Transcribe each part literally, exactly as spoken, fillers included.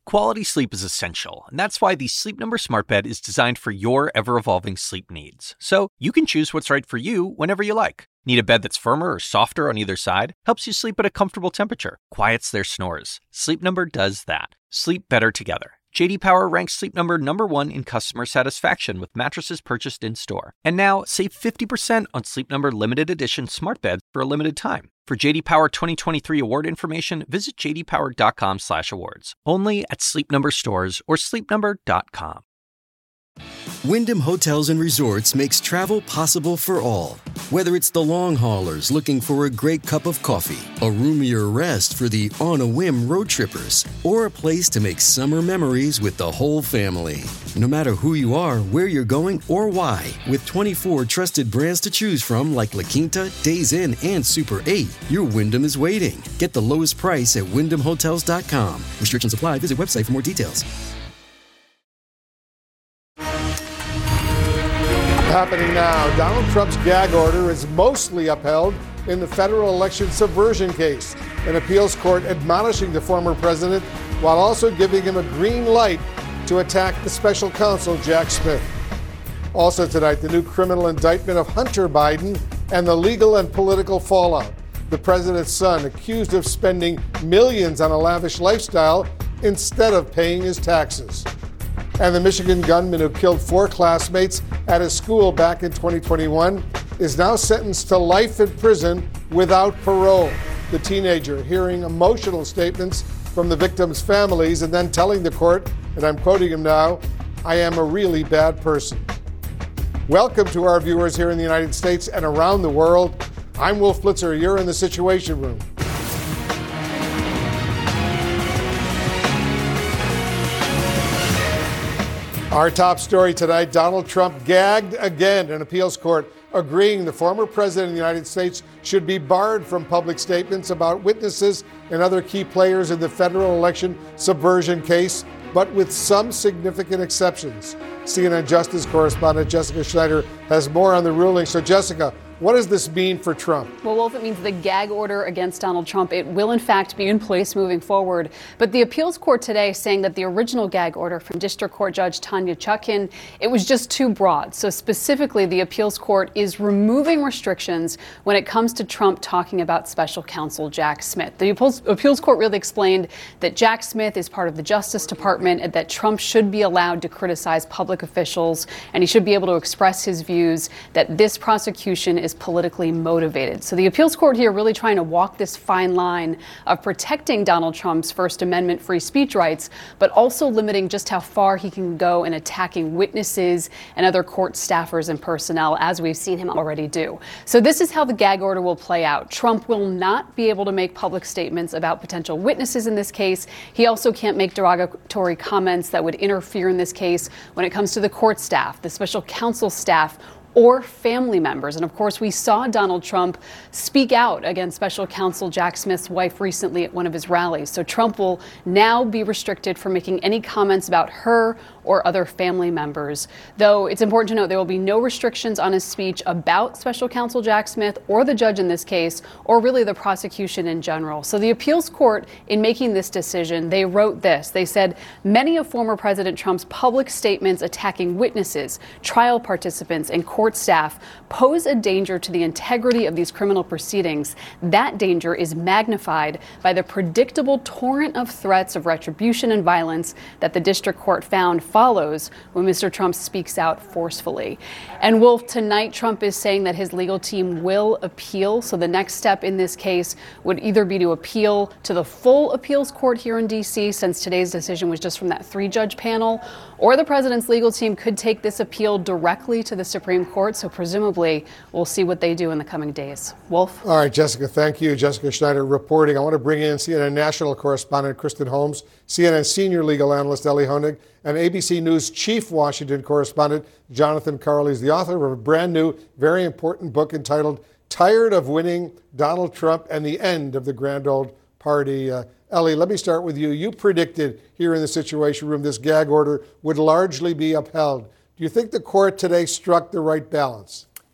Quality sleep is essential, and that's why the Sleep Number Smart Bed is designed for your ever-evolving sleep needs. So you can choose what's right for you whenever you like. Need a bed that's firmer or softer on either side? Helps you sleep at a comfortable temperature, quiets their snores. Sleep Number does that. Sleep better together. J D Power ranks Sleep Number number one in customer satisfaction with mattresses purchased in-store. And now, save fifty percent on Sleep Number limited edition smart beds for a limited time. For J D Power twenty twenty-three award information, visit j d power dot com slash awards. Only at Sleep Number stores or sleep number dot com. Wyndham Hotels and Resorts makes travel possible for all. Whether it's the long haulers looking for a great cup of coffee, a roomier rest for the on-a-whim road trippers, or a place to make summer memories with the whole family. No matter who you are, where you're going, or why, with twenty-four trusted brands to choose from like La Quinta, Days Inn, and Super eight, your Wyndham is waiting. Get the lowest price at wyndham hotels dot com. Restrictions apply. Visit website for more details. Happening now, Donald Trump's gag order is mostly upheld in the federal election subversion case. An appeals court admonishing the former president while also giving him a green light to attack the special counsel, Jack Smith. Also tonight, the new criminal indictment of Hunter Biden and the legal and political fallout. The president's son accused of spending millions on a lavish lifestyle instead of paying his taxes. And the Michigan gunman who killed four classmates at his school back in twenty twenty-one is now sentenced to life in prison without parole. The teenager hearing emotional statements from the victims' families and then telling the court, and I'm quoting him now, "I am a really bad person." Welcome to our viewers here in the United States and around the world. I'm Wolf Blitzer. You're in the Situation Room. Our top story tonight, Donald Trump gagged again. An appeals court agreeing the former president of the United States should be barred from public statements about witnesses and other key players in the federal election subversion case, but with some significant exceptions. C N N Justice correspondent Jessica Schneider has more on the ruling. So, Jessica, what does this mean for Trump? Well, Wolf, it means the gag order against Donald Trump, it will in fact be in place moving forward. But the appeals court today saying that the original gag order from District Court Judge Tanya Chutkan, it was just too broad. So specifically, the appeals court is removing restrictions when it comes to Trump talking about special counsel Jack Smith. The appeals, appeals court really explained that Jack Smith is part of the Justice Department and that Trump should be allowed to criticize public officials and he should be able to express his views that this prosecution is is politically motivated. So the appeals court here really trying to walk this fine line of protecting Donald Trump's First Amendment free speech rights, but also limiting just how far he can go in attacking witnesses and other court staffers and personnel, as we've seen him already do. So this is how the gag order will play out. Trump will not be able to make public statements about potential witnesses in this case. He also can't make derogatory comments that would interfere in this case when it comes to the court staff, the special counsel staff, or family members. And of course, we saw Donald Trump speak out against special counsel Jack Smith's wife recently at one of his rallies. So Trump will now be restricted from making any comments about her or other family members. Though it's important to note there will be no restrictions on his speech about special counsel Jack Smith or the judge in this case, or really the prosecution in general. So the appeals court, in making this decision, they wrote this. They said, many of former President Trump's public statements attacking witnesses, trial participants, and court staff pose a danger to the integrity of these criminal proceedings. That danger is magnified by the predictable torrent of threats of retribution and violence that the district court found follows when Mister Trump speaks out forcefully. And Wolf, tonight Trump is saying that his legal team will appeal. So the next step in this case would either be to appeal to the full appeals court here in D C, since today's decision was just from that three-judge panel, or the president's legal team could take this appeal directly to the Supreme Court. So presumably we'll see what they do in the coming days. Wolf? All right, Jessica, thank you. Jessica Schneider reporting. I want to bring in C N N national correspondent Kristen Holmes, C N N senior legal analyst Ellie Honig, and A B C News chief Washington correspondent Jonathan Karl. He's the author of a brand new, very important book entitled Tired of Winning, Donald Trump and the End of the Grand Old Party. Uh, Ellie, let me start with you. You predicted here in the Situation Room this gag order would largely be upheld. Do you think the court today struck the right balance?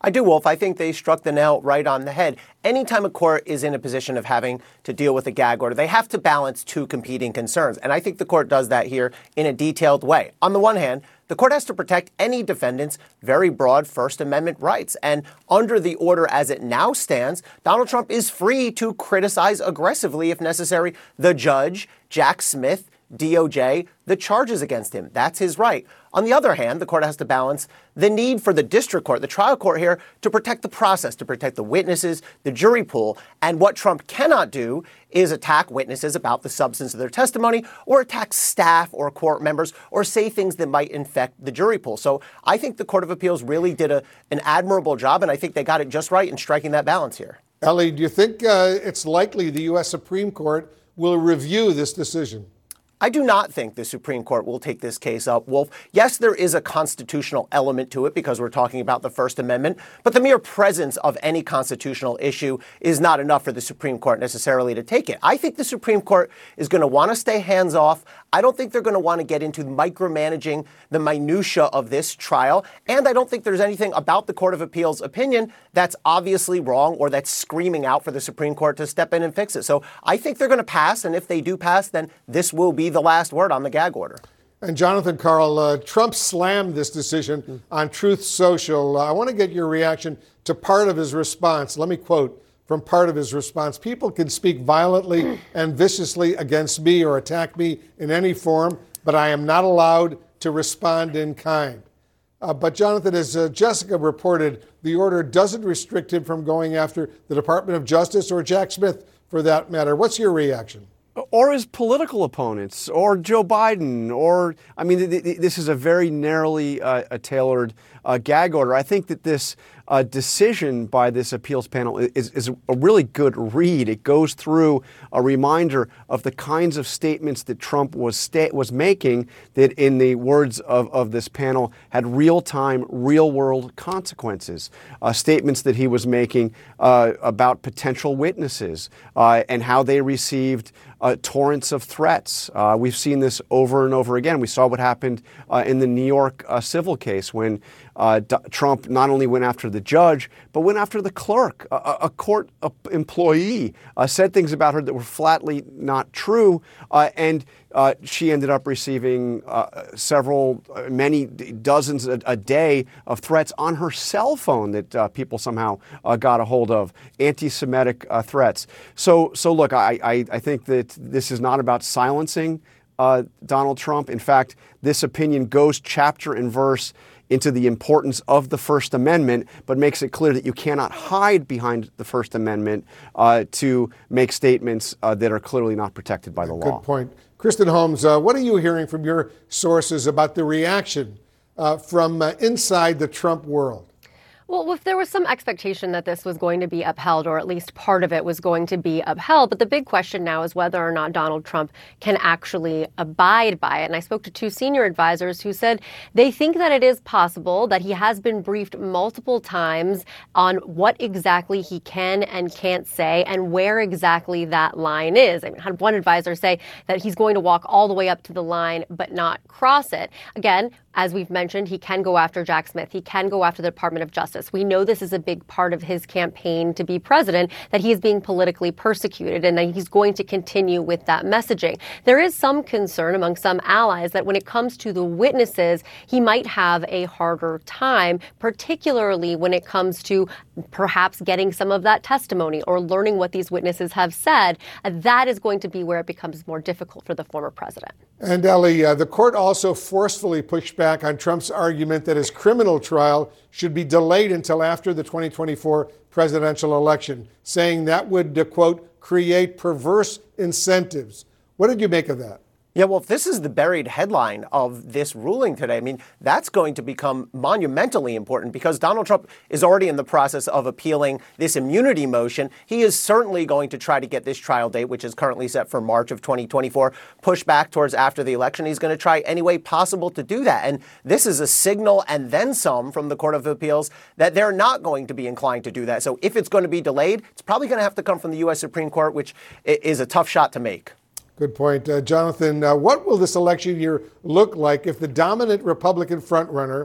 I do, Wolf. I think they struck the nail right on the head. Anytime a court is in a position of having to deal with a gag order, they have to balance two competing concerns. And I think the court does that here in a detailed way. On the one hand, the court has to protect any defendant's very broad First Amendment rights. And under the order as it now stands, Donald Trump is free to criticize aggressively, if necessary, the judge, Jack Smith, D O J, the charges against him. That's his right. On the other hand, the court has to balance the need for the district court, the trial court here, to protect the process, to protect the witnesses, the jury pool. And what Trump cannot do is attack witnesses about the substance of their testimony or attack staff or court members or say things that might infect the jury pool. So I think the Court of Appeals really did a, an admirable job, and I think they got it just right in striking that balance here. Ellie, do you think uh, it's likely the U S Supreme Court will review this decision? I do not think the Supreme Court will take this case up, Wolf. Yes, there is a constitutional element to it because we're talking about the First Amendment, but the mere presence of any constitutional issue is not enough for the Supreme Court necessarily to take it. I think the Supreme Court is going to want to stay hands-off. I don't think they're going to want to get into micromanaging the minutia of this trial, and I don't think there's anything about the Court of Appeals opinion that's obviously wrong or that's screaming out for the Supreme Court to step in and fix it. So I think they're going to pass, and if they do pass, then this will be the last word on the gag order. And Jonathan Karl, uh, Trump slammed this decision on Truth Social. Uh, I want to get your reaction to part of his response. Let me quote from part of his response. People can speak violently and viciously against me or attack me in any form, but I am not allowed to respond in kind. Uh, but Jonathan, as uh, Jessica reported, the order doesn't restrict him from going after the Department of Justice or Jack Smith for that matter. What's your reaction? Or his political opponents, or Joe Biden, or, I mean, th- th- this is a very narrowly uh, a tailored uh, gag order. I think that this uh, decision by this appeals panel is, is a really good read. It goes through a reminder of the kinds of statements that Trump was sta- was making that, in the words of, of this panel, had real-time, real-world consequences. Uh, statements that he was making uh, about potential witnesses uh, and how they received Uh, torrents of threats. Uh, we've seen this over and over again. We saw what happened uh, in the New York uh, civil case when uh, D- Trump not only went after the judge, but went after the clerk, a, a court uh, employee, uh, said things about her that were flatly not true, uh, and uh, she ended up receiving uh, several, uh, many dozens a, a day of threats on her cell phone that uh, people somehow uh, got a hold of, anti-Semitic uh, threats. So, so look, I, I, I think that this is not about silencing uh, Donald Trump. In fact, this opinion goes chapter and verse into the importance of the First Amendment, but makes it clear that you cannot hide behind the First Amendment uh, to make statements uh, that are clearly not protected by the law. Good point. Kristen Holmes, uh, what are you hearing from your sources about the reaction uh, from uh, inside the Trump world? Well, if there was some expectation that this was going to be upheld, or at least part of it was going to be upheld, but the big question now is whether or not Donald Trump can actually abide by it. And I spoke to two senior advisors who said they think that it is possible, that he has been briefed multiple times on what exactly he can and can't say and where exactly that line is. I mean, I had one advisor say that he's going to walk all the way up to the line but not cross it. Again, as we've mentioned, he can go after Jack Smith. He can go after the Department of Justice. We know this is a big part of his campaign to be president, that he is being politically persecuted and that he's going to continue with that messaging. There is some concern among some allies that when it comes to the witnesses, he might have a harder time, particularly when it comes to perhaps getting some of that testimony or learning what these witnesses have said. Uh, that is going to be where it becomes more difficult for the former president. And Ellie, uh, the court also forcefully pushed back on Trump's argument that his criminal trial should be delayed until after the twenty twenty-four presidential election, saying that would, uh, quote, create perverse incentives. What did you make of that? Yeah, well, if this is the buried headline of this ruling today, I mean, that's going to become monumentally important because Donald Trump is already in the process of appealing this immunity motion. He is certainly going to try to get this trial date, which is currently set for March of twenty twenty-four, pushed back towards after the election. He's going to try any way possible to do that. And this is a signal and then some from the Court of Appeals that they're not going to be inclined to do that. So if it's going to be delayed, it's probably going to have to come from the U S Supreme Court, which is a tough shot to make. Good point. Uh, Jonathan, uh, what will this election year look like if the dominant Republican frontrunner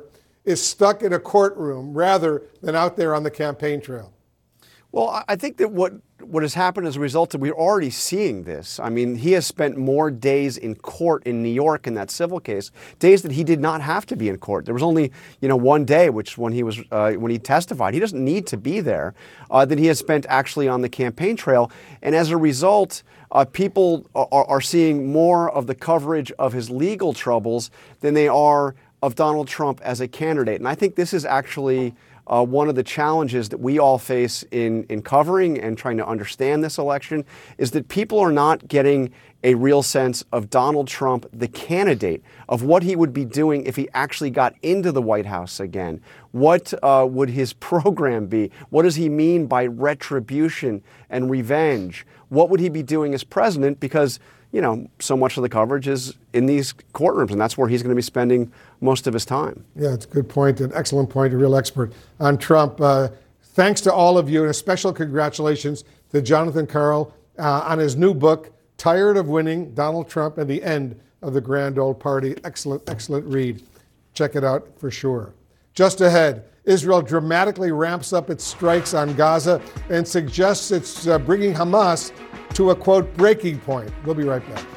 is stuck in a courtroom rather than out there on the campaign trail? Well, I think that what what has happened as a result of, we're already seeing this. I mean, he has spent more days in court in New York in that civil case, days that he did not have to be in court. There was only, you know, one day, which when he was uh, when he testified, he doesn't need to be there, uh, that he has spent actually on the campaign trail. And as a result, uh, people are, are seeing more of the coverage of his legal troubles than they are of Donald Trump as a candidate. And I think this is actually Uh, one of the challenges that we all face in, in covering and trying to understand this election is that people are not getting a real sense of Donald Trump, the candidate, of what he would be doing if he actually got into the White House again. What uh, would his program be? What does he mean by retribution and revenge? What would he be doing as president? Because, you know, so much of the coverage is in these courtrooms, and that's where he's going to be spending most of his time. Yeah, it's a good point, an excellent point, a real expert on Trump. Uh, thanks to all of you, and a special congratulations to Jonathan Karl uh, on his new book, Tired of Winning, Donald Trump and the End of the Grand Old Party. Excellent, excellent read. Check it out for sure. Just ahead, Israel dramatically ramps up its strikes on Gaza and suggests it's uh, bringing Hamas to a, quote, breaking point. We'll be right back.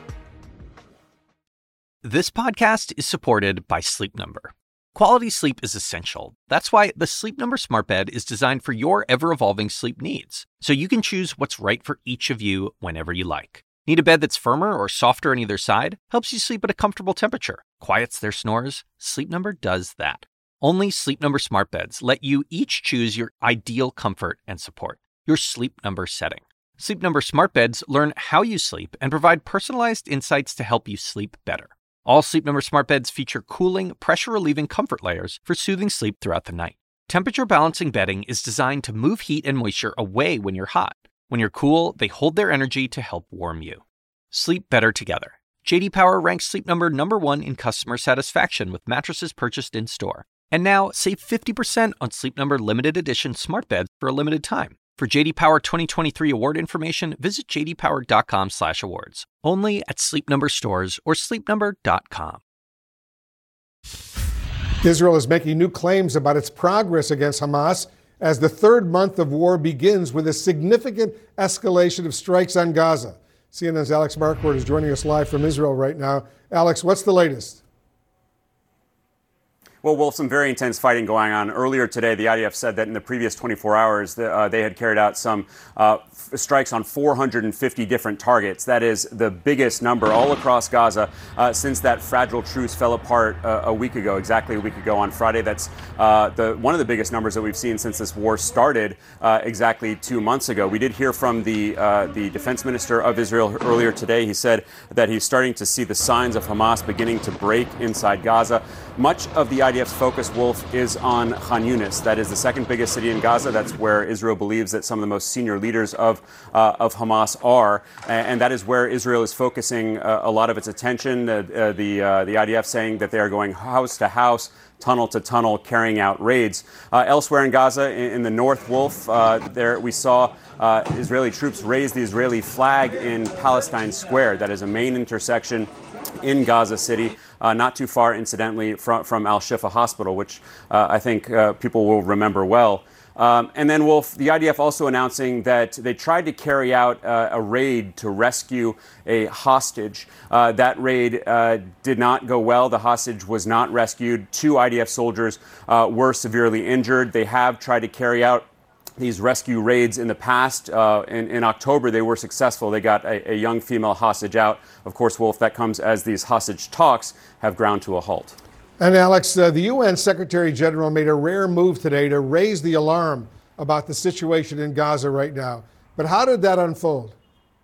This podcast is supported by Sleep Number. Quality sleep is essential. That's why the Sleep Number Smart Bed is designed for your ever-evolving sleep needs, so you can choose what's right for each of you whenever you like. Need a bed that's firmer or softer on either side? Helps you sleep at a comfortable temperature. Quiets their snores? Sleep Number does that. Only Sleep Number Smart Beds let you each choose your ideal comfort and support, your Sleep Number setting. Sleep Number Smart Beds learn how you sleep and provide personalized insights to help you sleep better. All Sleep Number Smart Beds feature cooling, pressure-relieving comfort layers for soothing sleep throughout the night. Temperature-balancing bedding is designed to move heat and moisture away when you're hot. When you're cool, they hold their energy to help warm you. Sleep better together. J D Power ranks Sleep Number number one in customer satisfaction with mattresses purchased in-store. And now, save fifty percent on Sleep Number limited edition smart beds for a limited time. For J D Power twenty twenty-three award information, visit j d power dot com slash awards. Only at Sleep Number stores or sleep number dot com. Israel is making new claims about its progress against Hamas as the third month of war begins with a significant escalation of strikes on Gaza. C N N's Alex Marquardt is joining us live from Israel right now. Alex, what's the latest? Well, Wolf, some very intense fighting going on. Earlier today, the I D F said that in the previous twenty-four hours, uh, they had carried out some uh, f- strikes on four hundred fifty different targets. That is the biggest number all across Gaza uh, since that fragile truce fell apart uh, a week ago, exactly a week ago on Friday. That's uh, the one of the biggest numbers that we've seen since this war started uh, exactly two months ago. We did hear from the uh, the defense minister of Israel earlier today. He said that he's starting to see the signs of Hamas beginning to break inside Gaza. Much of the I D F's focus, Wolf, is on Khan Yunis. That is the second biggest city in Gaza. That's where Israel believes that some of the most senior leaders of uh, of Hamas are, and that is where Israel is focusing uh, a lot of its attention. Uh, uh, the uh, the I D F saying that they are going house to house, tunnel to tunnel, carrying out raids. Uh, elsewhere in Gaza, in, in the north, Wolf, uh, there we saw uh, Israeli troops raise the Israeli flag in Palestine Square. That is a main intersection in Gaza City, uh, not too far, incidentally, from, from Al-Shifa Hospital, which uh, I think uh, people will remember well. Um, and then, Wolf, the I D F also announcing that they tried to carry out uh, a raid to rescue a hostage. Uh, that raid uh, did not go well. The hostage was not rescued. Two I D F soldiers uh, were severely injured. They have tried to carry out these rescue raids in the past. Uh, in, in October, they were successful. They got a, a young female hostage out. Of course, Wolf, that comes as these hostage talks have ground to a halt. And Alex, uh, the U N Secretary General made a rare move today to raise the alarm about the situation in Gaza right now. But how did that unfold?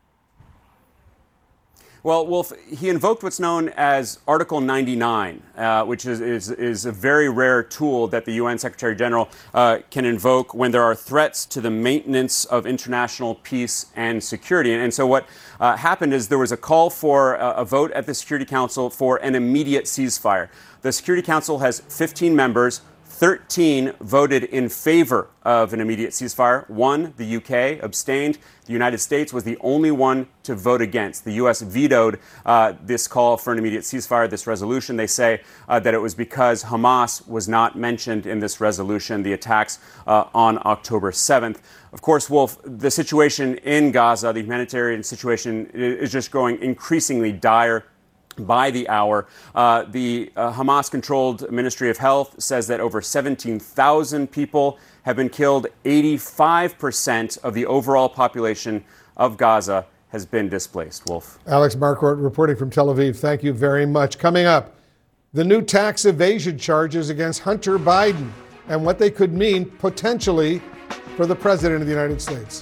Well, Wolf, he invoked what's known as Article ninety-nine, uh, which is, is is a very rare tool that the U N Secretary General uh, can invoke when there are threats to the maintenance of international peace and security. And, and so what uh, happened is there was a call for a, a vote at the Security Council for an immediate ceasefire. The Security Council has fifteen members. thirteen voted in favor of an immediate ceasefire. One, the U K, abstained. The United States was the only one to vote against. The U S vetoed uh, this call for an immediate ceasefire, this resolution. They say uh, that it was because Hamas was not mentioned in this resolution, the attacks uh, on October seventh. Of course, Wolf, the situation in Gaza, the humanitarian situation, is just growing increasingly dire by the hour. Uh, the uh, Hamas-controlled Ministry of Health says that over seventeen thousand people have been killed. eighty-five percent of the overall population of Gaza has been displaced. Wolf. Alex Marquardt reporting from Tel Aviv. Thank you very much. Coming up, the new tax evasion charges against Hunter Biden and what they could mean potentially for the President of the United States.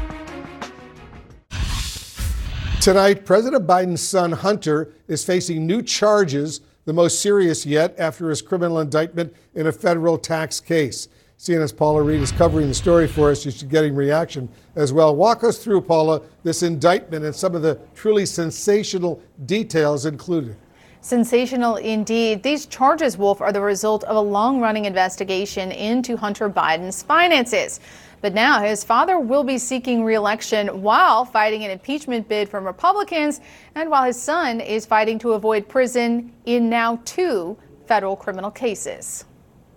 Tonight, President Biden's son, Hunter, is facing new charges, the most serious yet, after his criminal indictment in a federal tax case. C N N's Paula Reed is covering the story for us. She's getting reaction as well. Walk us through, Paula, this indictment and some of the truly sensational details included. Sensational indeed. These charges, Wolf, are the result of a long-running investigation into Hunter Biden's finances. But now his father will be seeking re-election while fighting an impeachment bid from Republicans, and while his son is fighting to avoid prison in now two federal criminal cases.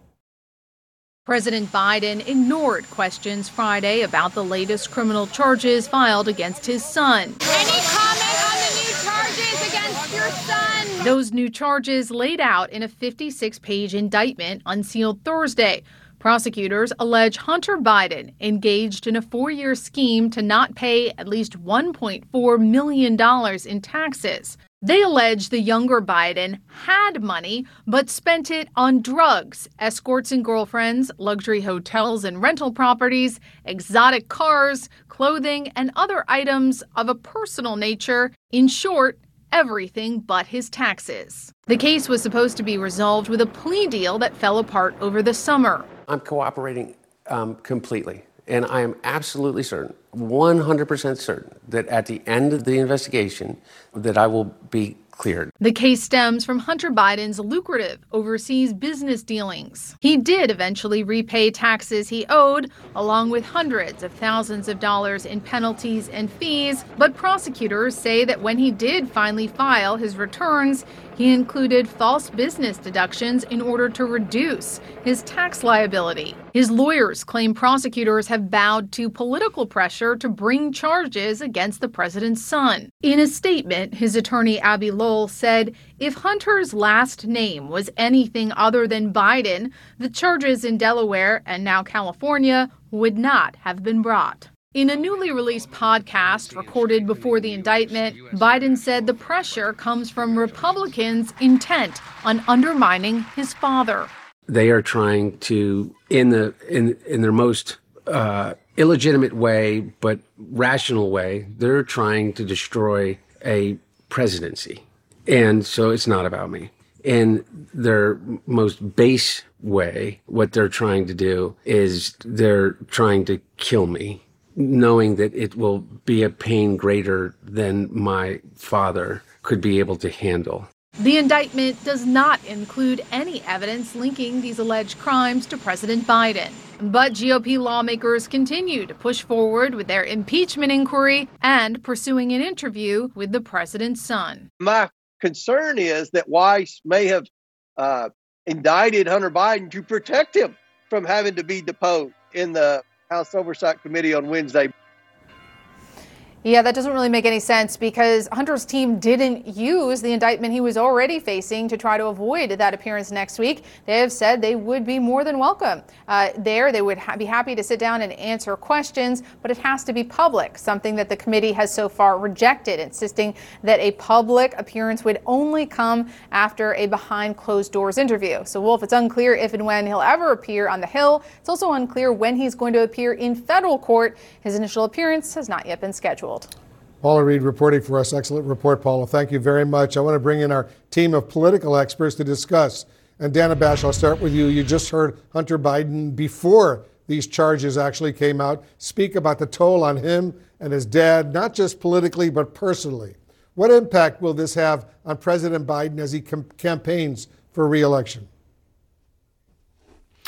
President Biden ignored questions Friday about the latest criminal charges filed against his son. Any comment on the new charges against your son? Those new charges laid out in a fifty-six page indictment unsealed Thursday. Prosecutors allege Hunter Biden engaged in a four-year scheme to not pay at least one point four million dollars in taxes. They allege the younger Biden had money but spent it on drugs, escorts and girlfriends, luxury hotels and rental properties, exotic cars, clothing, and other items of a personal nature. In short, everything but his taxes. The case was supposed to be resolved with a plea deal that fell apart over the summer. I'm cooperating um, completely, and I am absolutely certain, one hundred percent certain, that at the end of the investigation, that I will be cleared. The case stems from Hunter Biden's lucrative overseas business dealings. He did eventually repay taxes he owed, along with hundreds of thousands of dollars in penalties and fees, but prosecutors say that when he did finally file his returns, he included false business deductions in order to reduce his tax liability. His lawyers claim prosecutors have bowed to political pressure to bring charges against the president's son. In a statement, his attorney Abby Lowell said if Hunter's last name was anything other than Biden, the charges in Delaware and now California would not have been brought. In a newly released podcast recorded before the indictment, Biden said the pressure comes from Republicans intent on undermining his father. They are trying to, in the in in their most uh, illegitimate way, but rational way, they're trying to destroy a presidency. And so it's not about me. In their most base way, what they're trying to do is they're trying to kill me, knowing that it will be a pain greater than my father could be able to handle. The indictment does not include any evidence linking these alleged crimes to President Biden. But G O P lawmakers continue to push forward with their impeachment inquiry and pursuing an interview with the president's son. My concern is that Weiss may have uh, indicted Hunter Biden to protect him from having to be deposed in the House Oversight Committee on Wednesday. Yeah, that doesn't really make any sense because Hunter's team didn't use the indictment he was already facing to try to avoid that appearance next week. They have said they would be more than welcome uh, there. They would ha- be happy to sit down and answer questions, but it has to be public, something that the committee has so far rejected, insisting that a public appearance would only come after a behind closed doors interview. So, Wolf, it's unclear if and when he'll ever appear on the Hill. It's also unclear when he's going to appear in federal court. His initial appearance has not yet been scheduled. Paula Reed reporting for us. Excellent report, Paula. Thank you very much. I want to bring in our team of political experts to discuss. And Dana Bash, I'll start with you. You just heard Hunter Biden, before these charges actually came out, speak about the toll on him and his dad, not just politically, but personally. What impact will this have on President Biden as he com- campaigns for re-election?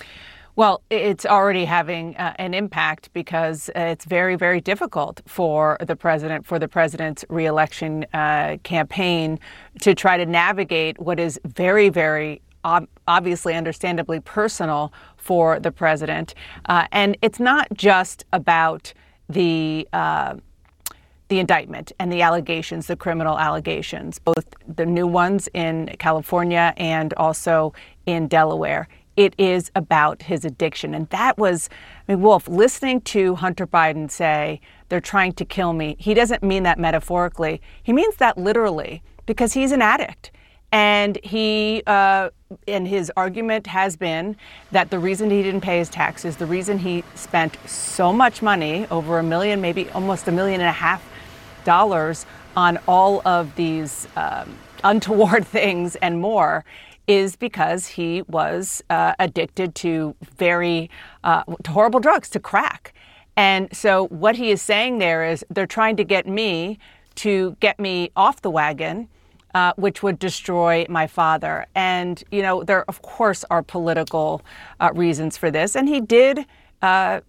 Well, it's already having uh, an impact because it's very, very difficult for the president, for the president's reelection uh, campaign to try to navigate what is very, very ob- obviously, understandably personal for the president. Uh, and it's not just about the uh, the indictment and the allegations, the criminal allegations, both the new ones in California and also in Delaware. It is about his addiction. And that was, I mean, Wolf, listening to Hunter Biden say, they're trying to kill me, he doesn't mean that metaphorically. He means that literally, because he's an addict. And he, uh, and his argument has been that the reason he didn't pay his taxes, the reason he spent so much money, over a million, maybe almost a million and a half dollars on all of these um, untoward things and more, is because he was uh, addicted to very uh, to horrible drugs, to crack. And so what he is saying there is they're trying to get me to get me off the wagon, uh, which would destroy my father. And, you know, there, of course, are political uh, reasons for this. And he did uh,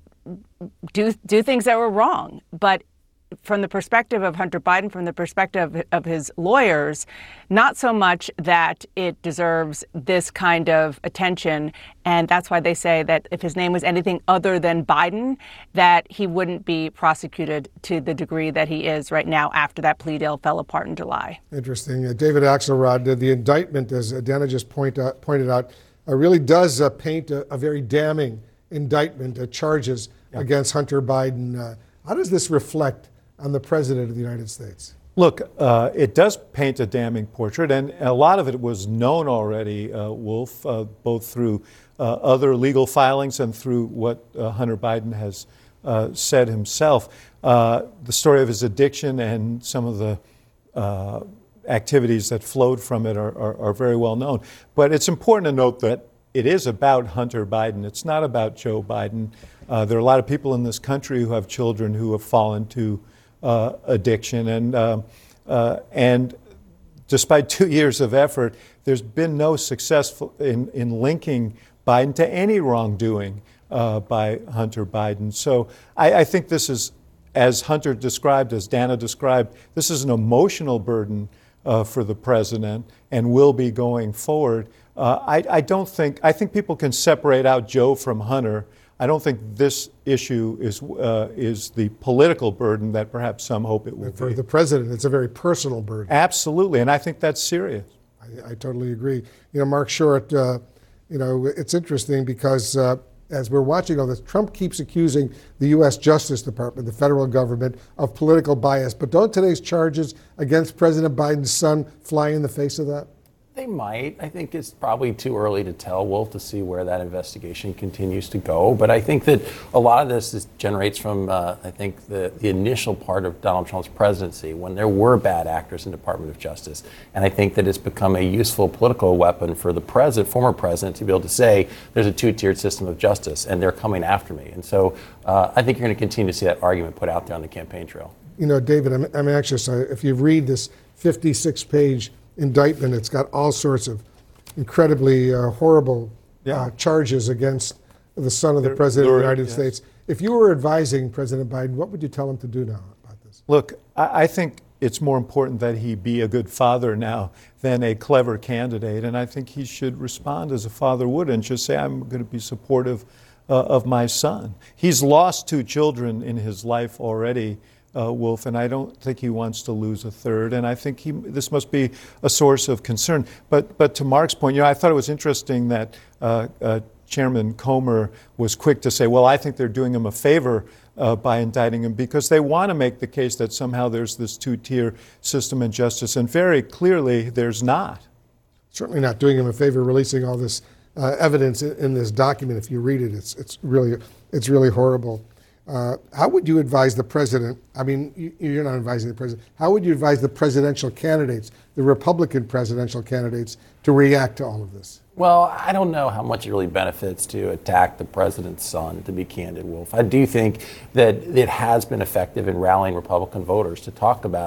do do things that were wrong. But from the perspective of Hunter Biden, from the perspective of his lawyers, not so much that it deserves this kind of attention. And that's why they say that if his name was anything other than Biden, that he wouldn't be prosecuted to the degree that he is right now after that plea deal fell apart in July. Interesting. Uh, David Axelrod, uh, the indictment, as Dana just point out, pointed out, uh, really does uh, paint a, a very damning indictment, uh, charges yeah. against Hunter Biden. Uh, how does this reflect on the President of the United States? Look, uh, it does paint a damning portrait, and a lot of it was known already, uh, Wolf, uh, both through uh, other legal filings and through what uh, Hunter Biden has uh, said himself. Uh, the story of his addiction and some of the uh, activities that flowed from it are, are, are very well known. But it's important to note that it is about Hunter Biden. It's not about Joe Biden. Uh, there are a lot of people in this country who have children who have fallen to Uh, addiction, and uh, uh, and despite two years of effort, there's been no success in, in linking Biden to any wrongdoing uh, by Hunter Biden. So I, I think this is, as Hunter described, as Dana described, this is an emotional burden uh, for the president and will be going forward. Uh, I, I don't think, I think people can separate out Joe from Hunter. I don't think this issue is uh, is the political burden that perhaps some hope it will for be. For the president, it's a very personal burden. Absolutely, and I think that's serious. I, I totally agree. You know, Mark Short, uh, you know, it's interesting because uh, as we're watching all this, Trump keeps accusing the U S Justice Department, the federal government, of political bias. But don't today's charges against President Biden's son fly in the face of that? They might. I think it's probably too early to tell, Wolf, to see where that investigation continues to go. But I think that a lot of this is, generates from, uh, I think, the, the initial part of Donald Trump's presidency, when there were bad actors in the Department of Justice. And I think that it's become a useful political weapon for the president, former president, to be able to say, there's a two-tiered system of justice, and they're coming after me. And so uh, I think you're going to continue to see that argument put out there on the campaign trail. You know, David, I'm, I'm anxious. If you read this fifty-six page indictment, it's got all sorts of incredibly uh, horrible yeah. uh, charges against the son of the They're, President of the United yes. States. If you were advising President Biden, what would you tell him to do now about this? Look, I, I think it's more important that he be a good father now than a clever candidate, and I think he should respond as a father would and just say, I'm going to be supportive uh, of my son. He's lost two children in his life already, Uh, Wolf, and I don't think he wants to lose a third. And I think he, this must be a source of concern. But, but to Mark's point, you know, I thought it was interesting that uh, uh, Chairman Comer was quick to say, well, I think they're doing him a favor uh, by indicting him because they want to make the case that somehow there's this two-tier system in justice. And very clearly, there's not. Certainly not doing him a favor releasing all this uh, evidence in, in this document. If you read it, it's, it's, really, it's really horrible. Uh, how would you advise the president? I mean, you, you're not advising the president. How would you advise the presidential candidates, the Republican presidential candidates, to react to all of this? Well, I don't know how much it really benefits to attack the president's son, to be candid, Wolf. I do think that it has been effective in rallying Republican voters to talk about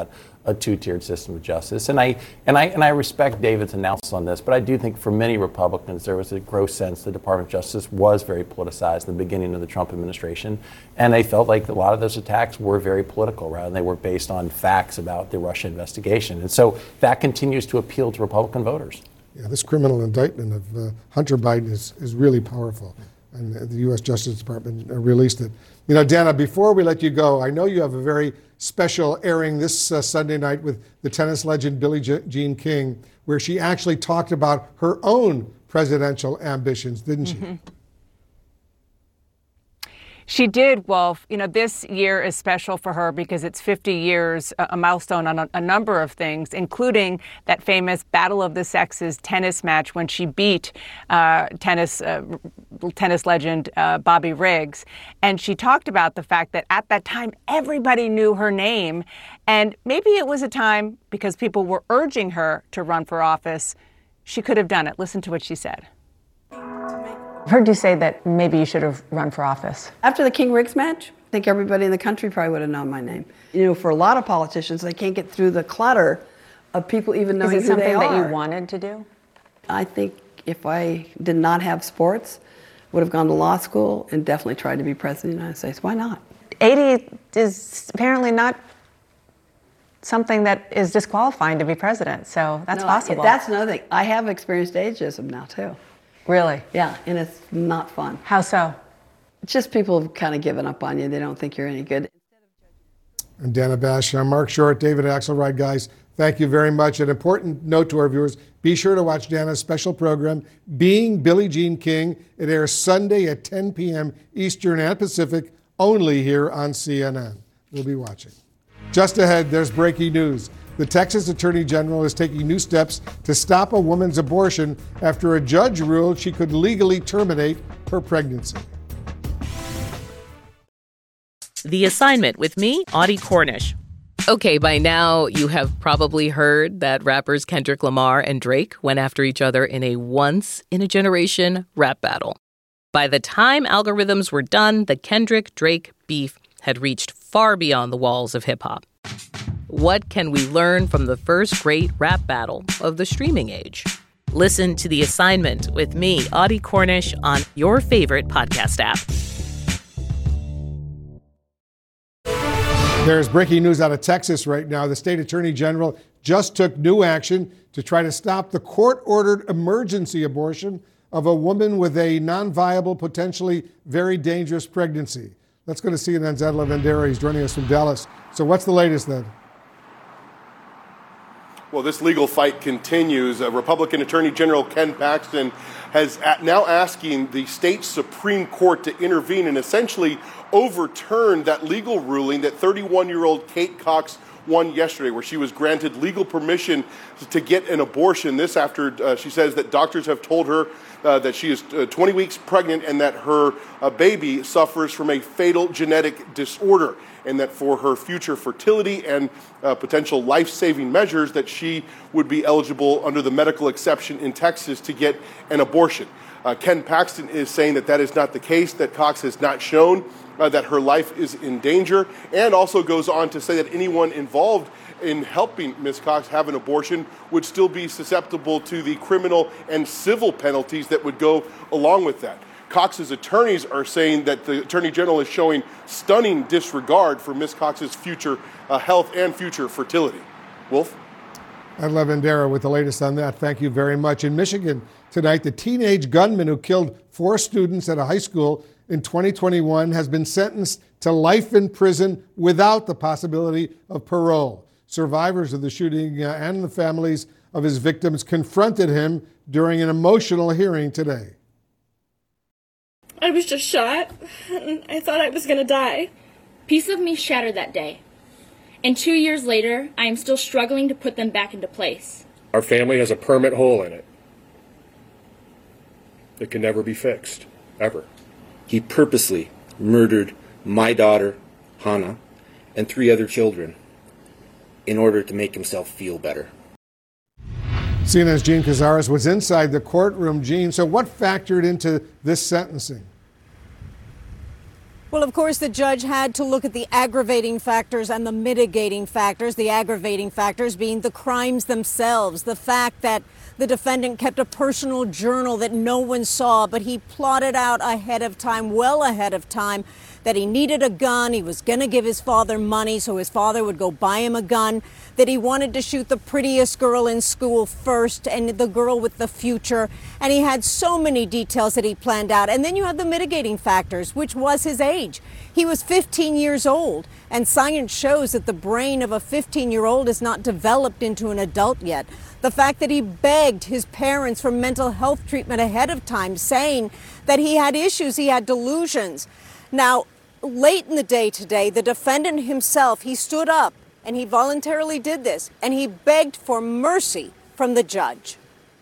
a two-tiered system of justice. And I and I and I respect David's analysis on this, but I do think for many Republicans there was a gross sense the Department of Justice was very politicized in the beginning of the Trump administration, and they felt like a lot of those attacks were very political rather than they were based on facts about the Russia investigation. And so that continues to appeal to Republican voters. Yeah, this criminal indictment of uh, Hunter Biden is, is really powerful, and the U S Justice Department released it. You know, Dana, before we let you go, I know you have a very special airing this uh, Sunday night with the tennis legend Billie Jean King, where she actually talked about her own presidential ambitions, didn't she? Mm-hmm. She did, Wolf. You know, this year is special for her because it's fifty years, a milestone on a, a number of things, including that famous Battle of the Sexes tennis match when she beat uh, tennis uh, tennis legend uh, Bobby Riggs. And she talked about the fact that at that time, everybody knew her name. And maybe it was a time because people were urging her to run for office. She could have done it. Listen to what she said. I've heard you say that maybe you should have run for office. After the King Riggs match, I think everybody in the country probably would have known my name. You know, for a lot of politicians, they can't get through the clutter of people even knowing Is it who they are. something that you wanted to do? I think if I did not have sports, would have gone to law school and definitely tried to be president of the United States. Why not? eighty is apparently not something that is disqualifying to be president, so that's No, possible. That's another thing. I have experienced ageism now, too. Really? Yeah, and it's not fun. How so? It's just people have kind of given up on you. They don't think you're any good. And Dana Bash, I'm Mark Short, David Axelrod, guys. Thank you very much. An important note to our viewers, be sure to watch Dana's special program, Being Billie Jean King. It airs Sunday at ten p.m. Eastern and Pacific, only here on C N N. We'll be watching. Just ahead, there's breaking news. The Texas Attorney General is taking new steps to stop a woman's abortion after a judge ruled she could legally terminate her pregnancy. The Assignment with me, Audie Cornish. Okay, by now you have probably heard that rappers Kendrick Lamar and Drake went after each other in a once-in-a-generation rap battle. By the time algorithms were done, the Kendrick-Drake beef had reached far beyond the walls of hip-hop. What can we learn from the first great rap battle of the streaming age? Listen to The Assignment with me, Audie Cornish, on your favorite podcast app. There's breaking news out of Texas right now. The state attorney general just took new action to try to stop the court-ordered emergency abortion of a woman with a non-viable, potentially very dangerous pregnancy. Let's go to C N N's Ed Lavendera. He's joining us from Dallas. So what's the latest then? Well, this legal fight continues. Uh, Republican Attorney General Ken Paxton has at now asking the state Supreme Court to intervene and essentially overturn that legal ruling that thirty-one-year-old Kate Cox won yesterday, where she was granted legal permission to get an abortion. This after uh, she says that doctors have told her uh, that she is uh, twenty weeks pregnant and that her uh, baby suffers from a fatal genetic disorder, and that for her future fertility and uh, potential life-saving measures that she would be eligible under the medical exception in Texas to get an abortion. Uh, Ken Paxton is saying that that is not the case, that Cox has not shown uh, that her life is in danger, and also goes on to say that anyone involved in helping Miz Cox have an abortion would still be susceptible to the criminal and civil penalties that would go along with that. Cox's attorneys are saying that the Attorney General is showing stunning disregard for Miz Cox's future uh, health and future fertility. Wolf? Ed Lavendera with the latest on that. Thank you very much. In Michigan tonight, the teenage gunman who killed four students at a high school in twenty twenty-one has been sentenced to life in prison without the possibility of parole. Survivors of the shooting uh, and the families of his victims confronted him during an emotional hearing today. I was just shot, and I thought I was going to die. Piece of me shattered that day. And two years later, I am still struggling to put them back into place. Our family has a permanent hole in it. It can never be fixed, ever. He purposely murdered my daughter, Hannah, and three other children in order to make himself feel better. C N N's Gene Cazares was inside the courtroom. Gene, so what factored into this sentencing? Well, of course, the judge had to look at the aggravating factors and the mitigating factors, the aggravating factors being the crimes themselves, the fact that the defendant kept a personal journal that no one saw, but he plotted out ahead of time, well ahead of time, that he needed a gun, he was going to give his father money so his father would go buy him a gun, that he wanted to shoot the prettiest girl in school first and the girl with the future. And he had so many details that he planned out. And then you have the mitigating factors, which was his age. He was fifteen years old, and science shows that the brain of a fifteen-year-old is not developed into an adult yet. The fact that he begged his parents for mental health treatment ahead of time, saying that he had issues, he had delusions. Now, late in the day today, the defendant himself, he stood up and he voluntarily did this, and he begged for mercy from the judge.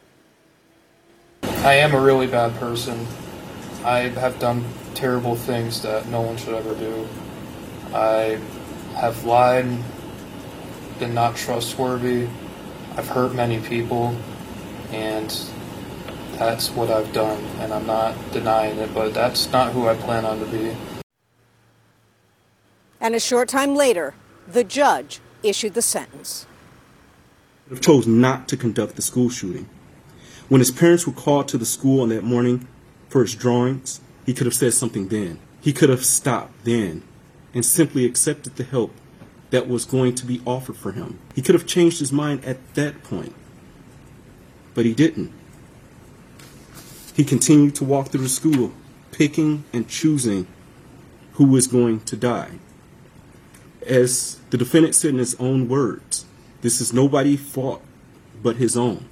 I am a really bad person. I have done terrible things that no one should ever do. I have lied, been not trustworthy. I've hurt many people, and that's what I've done, and I'm not denying it, but that's not who I plan on to be. And a short time later, the judge issued the sentence. He chose not to conduct the school shooting. When his parents were called to the school on that morning for his drawings, he could have said something then. He could have stopped then and simply accepted the help that was going to be offered for him. He could have changed his mind at that point, but he didn't. He continued to walk through the school, picking and choosing who was going to die. As the defendant said in his own words, this is nobody's fault but his own.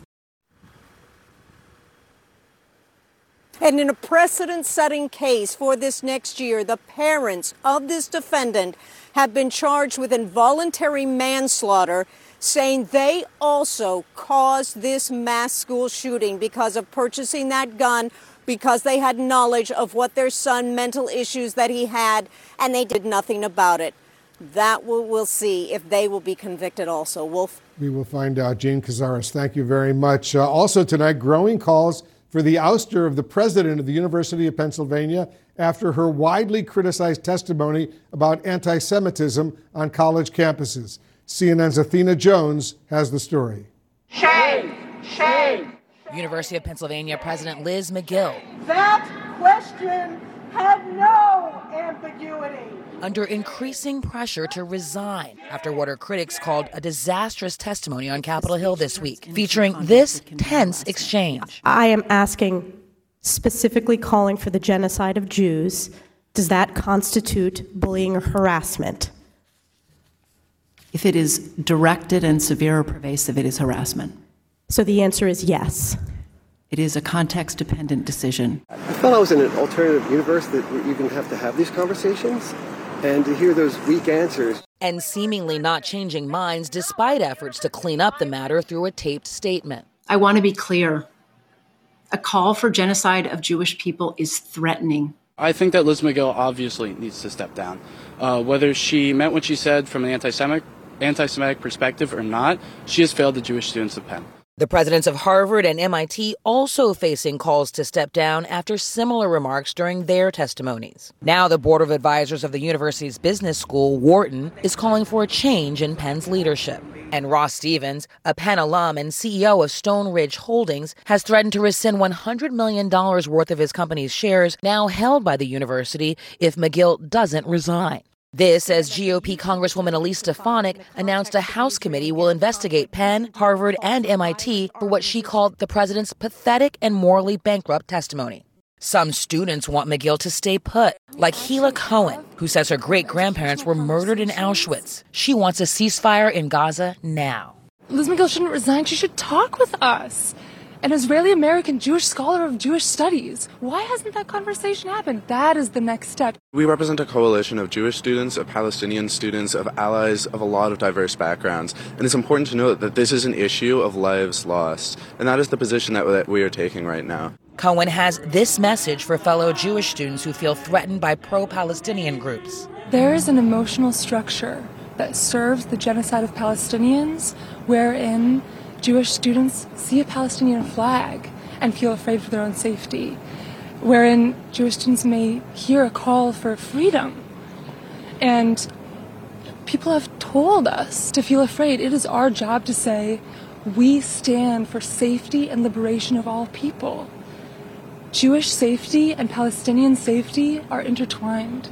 And in a precedent-setting case for this next year, the parents of this defendant have been charged with involuntary manslaughter, saying they also caused this mass school shooting because of purchasing that gun, because they had knowledge of what their son, mental issues that he had, and they did nothing about it. That we'll, we'll see if they will be convicted also. Wolf? We will find out. Jean Cazares, thank you very much. Uh, also tonight, growing calls for the ouster of the president of the University of Pennsylvania after her widely criticized testimony about anti-Semitism on college campuses. C N N's Athena Jones has the story. Shame! Shame! University of Pennsylvania President Liz Magill. That question had no ambiguity. Under increasing pressure to resign after what her critics called a disastrous testimony on Capitol Hill this week, featuring this tense exchange. I am asking, specifically calling for the genocide of Jews. Does that constitute bullying or harassment? If it is directed and severe or pervasive, it is harassment. So the answer is yes. It is a context-dependent decision. I thought I was in an alternative universe that you can have to have these conversations, and to hear those weak answers. And seemingly not changing minds despite efforts to clean up the matter through a taped statement. I want to be clear. A call for genocide of Jewish people is threatening. I think that Liz Magill obviously needs to step down. Uh, whether she meant what she said from an anti-Semitic, anti-Semitic perspective or not, she has failed the Jewish students of Penn. The presidents of Harvard and M I T also facing calls to step down after similar remarks during their testimonies. Now the Board of Advisors of the university's business school, Wharton, is calling for a change in Penn's leadership. And Ross Stevens, a Penn alum and C E O of Stone Ridge Holdings, has threatened to rescind one hundred million dollars worth of his company's shares now held by the university if Magill doesn't resign. This as G O P Congresswoman Elise Stefanik announced a House committee will investigate Penn, Harvard, and M I T for what she called the president's pathetic and morally bankrupt testimony. Some students want Magill to stay put, like Gila Cohen, who says her great-grandparents were murdered in Auschwitz. She wants a ceasefire in Gaza now. Liz Magill shouldn't resign. She should talk with us. An Israeli-American Jewish scholar of Jewish studies. Why hasn't that conversation happened? That is the next step. We represent a coalition of Jewish students, of Palestinian students, of allies of a lot of diverse backgrounds. And it's important to note that this is an issue of lives lost. And that is the position that, that we are taking right now. Cohen has this message for fellow Jewish students who feel threatened by pro-Palestinian groups. There is an emotional structure that serves the genocide of Palestinians, wherein Jewish students see a Palestinian flag and feel afraid for their own safety, wherein Jewish students may hear a call for freedom And people have told us to feel afraid. It is our job to say, we stand for safety and liberation of all people. Jewish safety and Palestinian safety are intertwined.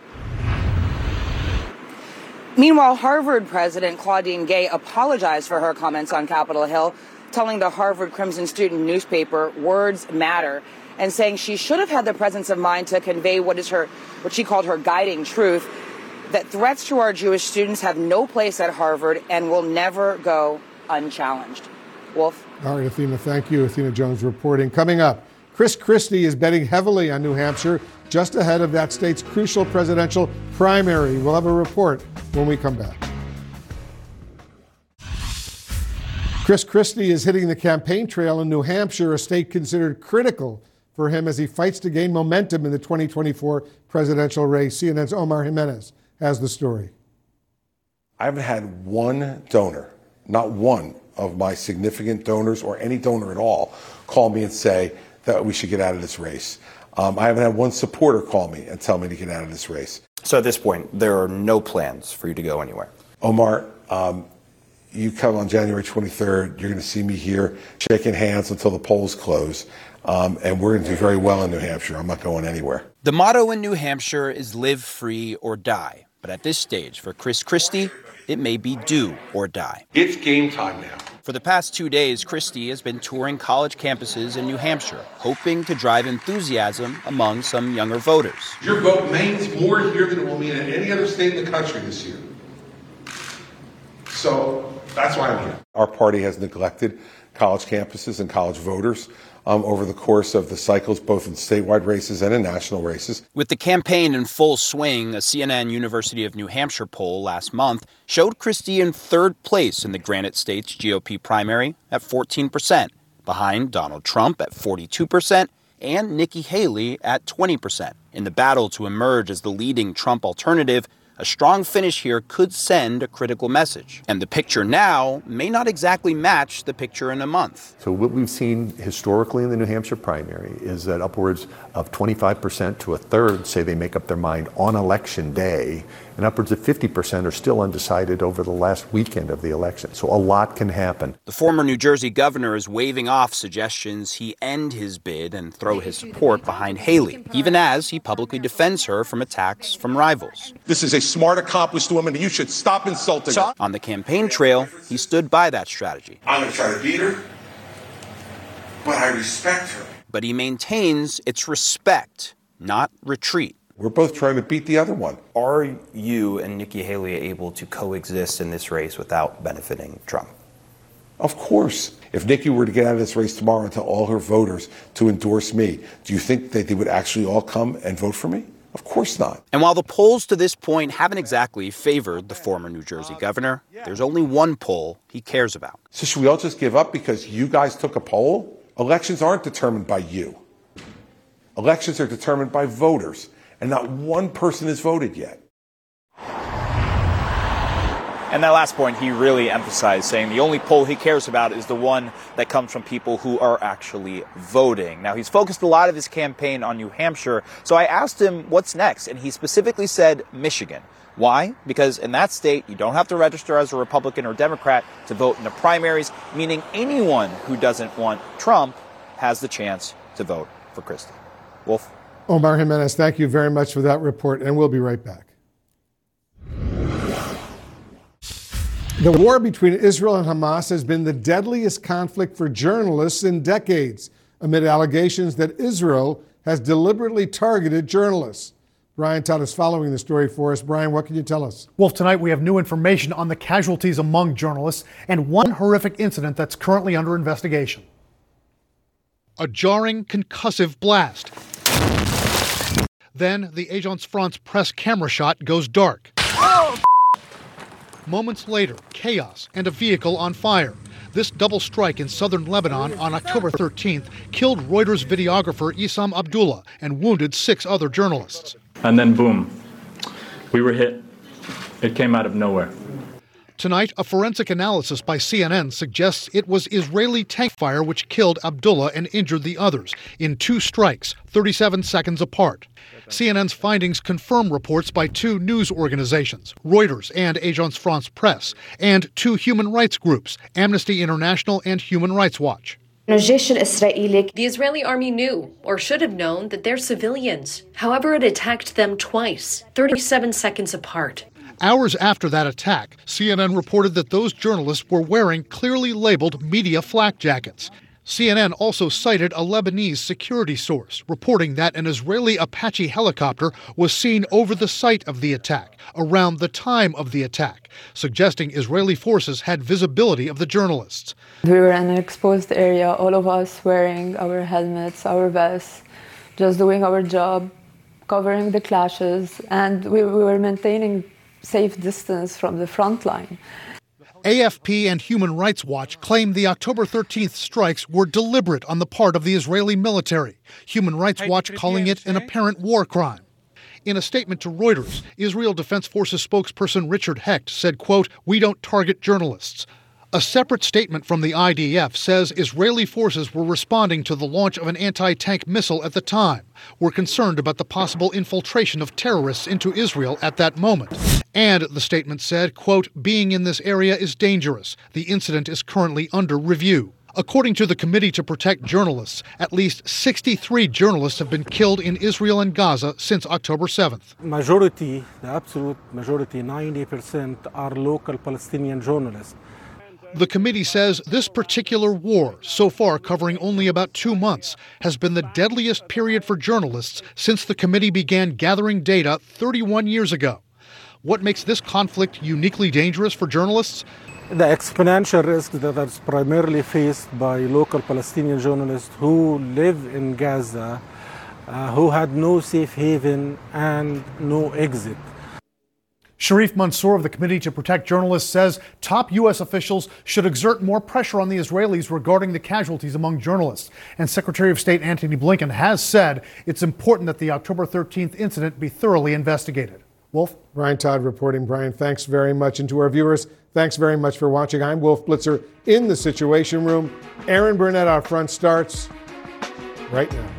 Meanwhile, Harvard President Claudine Gay apologized for her comments on Capitol Hill, telling the Harvard Crimson student newspaper words matter, and saying she should have had the presence of mind to convey what is her, what she called her guiding truth, that threats to our Jewish students have no place at Harvard and will never go unchallenged. Wolf? All right, Athena, thank you. Athena Jones reporting. Coming up, Chris Christie is betting heavily on New Hampshire just ahead of that state's crucial presidential primary. We'll have a report when we come back. Chris Christie is hitting the campaign trail in New Hampshire, a state considered critical for him as he fights to gain momentum in the twenty twenty-four presidential race. C N N's Omar Jimenez has the story. I haven't had one donor, not one of my significant donors or any donor at all, call me and say that we should get out of this race. Um, I haven't had one supporter call me and tell me to get out of this race. So at this point, there are no plans for you to go anywhere? Omar, um, you come on January twenty-third, you're going to see me here shaking hands until the polls close, um, and we're going to do very well in New Hampshire. I'm not going anywhere. The motto in New Hampshire is live free or die. But at this stage, for Chris Christie, it may be do or die. It's game time now. For the past two days, Christie has been touring college campuses in New Hampshire, hoping to drive enthusiasm among some younger voters. Your vote means more here than it will mean in any other state in the country this year. So that's why I'm here. Our party has neglected college campuses and college voters um, over the course of the cycles, both in statewide races and in national races. With the campaign in full swing, a C N N University of New Hampshire poll last month showed Christie in third place in the Granite State's G O P primary at fourteen percent, behind Donald Trump at forty-two percent and Nikki Haley at twenty percent. In the battle to emerge as the leading Trump alternative, a strong finish here could send a critical message. And the picture now may not exactly match the picture in a month. So what we've seen historically in the New Hampshire primary is that upwards of twenty-five percent to a third say they make up their mind on election day, and upwards of fifty percent are still undecided over the last weekend of the election. So a lot can happen. The former New Jersey governor is waving off suggestions he end his bid and throw his support behind Haley, even as he publicly defends her from attacks from rivals. This is a smart, accomplished woman, and you should stop insulting her. On the campaign trail, he stood by that strategy. I'm going to try to beat her, but I respect her. But he maintains it's respect, not retreat. We're both trying to beat the other one. Are you and Nikki Haley able to coexist in this race without benefiting Trump? Of course. If Nikki were to get out of this race tomorrow and tell all her voters to endorse me, do you think that they would actually all come and vote for me? Of course not. And while the polls to this point haven't exactly favored the former New Jersey governor, there's only one poll he cares about. So should we all just give up because you guys took a poll? Elections aren't determined by you. Elections are determined by voters, and not one person has voted yet. And that last point he really emphasized, saying the only poll he cares about is the one that comes from people who are actually voting. Now, he's focused a lot of his campaign on New Hampshire, so I asked him what's next, and he specifically said Michigan. Why? Because in that state, you don't have to register as a Republican or Democrat to vote in the primaries, meaning anyone who doesn't want Trump has the chance to vote for Christie. Wolf? Omar Jimenez, thank you very much for that report, and we'll be right back. The war between Israel and Hamas has been the deadliest conflict for journalists in decades, amid allegations that Israel has deliberately targeted journalists. Brian Todd is following the story for us. Brian, what can you tell us? Wolf, tonight we have new information on the casualties among journalists and one horrific incident that's currently under investigation. A jarring, concussive blast. Then the Agence France press camera shot goes dark. Oh! Moments later, chaos and a vehicle on fire. This double strike in southern Lebanon on October thirteenth killed Reuters videographer Issam Abdullah and wounded six other journalists. And then boom, we were hit. It came out of nowhere. Tonight, a forensic analysis by C N N suggests it was Israeli tank fire which killed Abdullah and injured the others in two strikes, thirty-seven seconds apart. C N N's findings confirm reports by two news organizations, Reuters and Agence France-Presse, and two human rights groups, Amnesty International and Human Rights Watch. The Israeli army knew, or should have known, that they're civilians. However, it attacked them twice, thirty-seven seconds apart. Hours after that attack, C N N reported that those journalists were wearing clearly labeled media flak jackets. C N N also cited a Lebanese security source, reporting that an Israeli Apache helicopter was seen over the site of the attack, around the time of the attack, suggesting Israeli forces had visibility of the journalists. We were in an exposed area, all of us wearing our helmets, our vests, just doing our job, covering the clashes, and we, we were maintaining safe distance from the front line. A F P and Human Rights Watch claim the October thirteenth strikes were deliberate on the part of the Israeli military, Human Rights Watch calling it an apparent war crime. In a statement to Reuters, Israel Defense Forces spokesperson Richard Hecht said, quote, "We don't target journalists." A separate statement from the I D F says Israeli forces were responding to the launch of an anti-tank missile at the time, were concerned about the possible infiltration of terrorists into Israel at that moment. And the statement said, quote, "Being in this area is dangerous. The incident is currently under review." According to the Committee to Protect Journalists, at least sixty-three journalists have been killed in Israel and Gaza since October seventh. Majority, the absolute majority, ninety percent, are local Palestinian journalists. The committee says this particular war, so far covering only about two months, has been the deadliest period for journalists since the committee began gathering data thirty-one years ago. What makes this conflict uniquely dangerous for journalists? The exponential risk that is primarily faced by local Palestinian journalists who live in Gaza, uh, who had no safe haven and no exit. Sharif Mansour of the Committee to Protect Journalists says top U S officials should exert more pressure on the Israelis regarding the casualties among journalists. And Secretary of State Antony Blinken has said it's important that the October thirteenth incident be thoroughly investigated. Wolf? Brian Todd reporting. Brian, thanks very much. And to our viewers, thanks very much for watching. I'm Wolf Blitzer in the Situation Room. Aaron Burnett out front starts right now.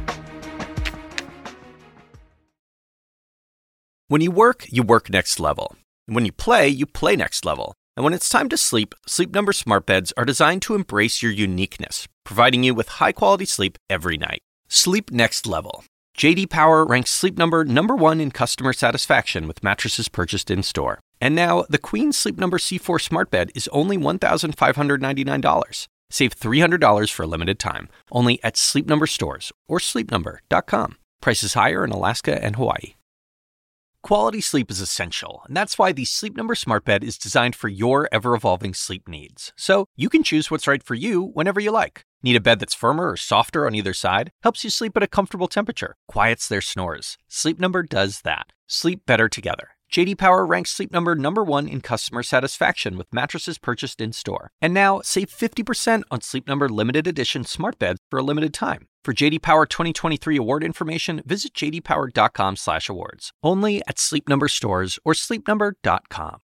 When you work, you work next level. And when you play, you play next level. And when it's time to sleep, Sleep Number smart beds are designed to embrace your uniqueness, providing you with high-quality sleep every night. Sleep next level. J D Power ranks Sleep Number number one in customer satisfaction with mattresses purchased in-store. And now, the Queen Sleep Number C four smart bed is only one thousand five hundred ninety-nine dollars. Save three hundred dollars for a limited time, only at Sleep Number stores or sleep number dot com. Prices higher in Alaska and Hawaii. Quality sleep is essential, and that's why the Sleep Number smart bed is designed for your ever-evolving sleep needs. So you can choose what's right for you whenever you like. Need a bed that's firmer or softer on either side? Helps you sleep at a comfortable temperature. Quiets their snores. Sleep Number does that. Sleep better together. J D Power ranks Sleep Number number one in customer satisfaction with mattresses purchased in-store. And now, save fifty percent on Sleep Number limited edition smart beds for a limited time. For J D Power twenty twenty-three award information, visit j d power dot com slash awards. Only at Sleep Number stores or sleep number dot com.